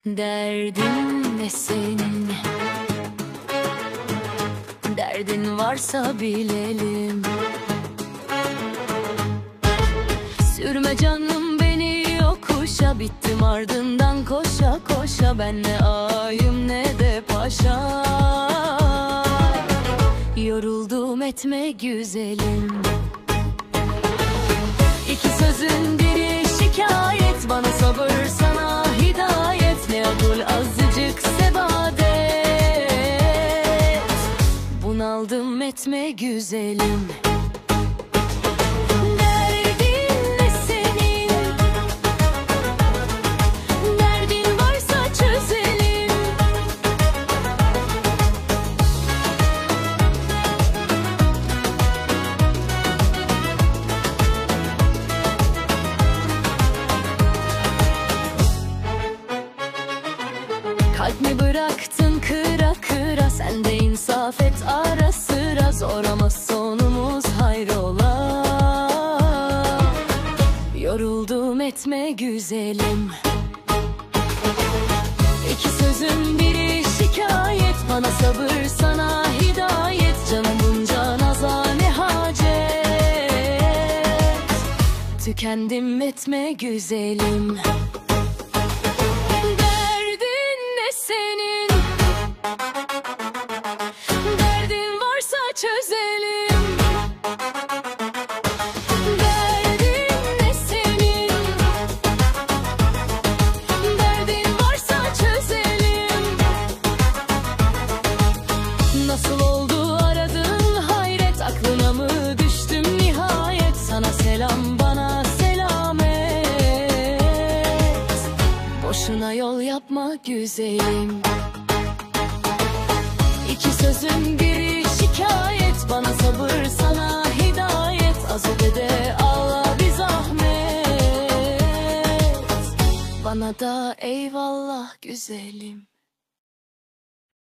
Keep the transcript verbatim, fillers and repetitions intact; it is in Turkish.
Derdin ne senin? Derdin varsa bilelim. Sürme canım beni yokuşa, bittim ardından koşa koşa. Ben ne ağayım ne de paşa. Yoruldum etme güzelim. İki sözün biri şikayet, bana sabır sana hidayet. Ne akıl azıcık sebadet. Bunaldım etme güzelim. Derdin ne senin? Derdin varsa çözelim. Kalp mi bıraktın kıra kıra, sen de insaf et ara sıra. Zor ama sonumuz hayrola. Yoruldum etme güzelim. İki sözün biri şikayet, bana sabır sana hidayet. Canım bunca naza ne hacet. Tükendim etme güzelim. Senin derdin varsa çözelim. Derdin ne senin? Derdin varsa çözelim. Nasıl oldu aradın hayret, aklına mı düştüm nihayet? Sana selam bana selamet. Boşuna yol yapma güzelim. İki sözün biri şikayet, bana sabır sana hidayet. Az ödede Allah bir zahmet. Bana da eyvallah güzelim.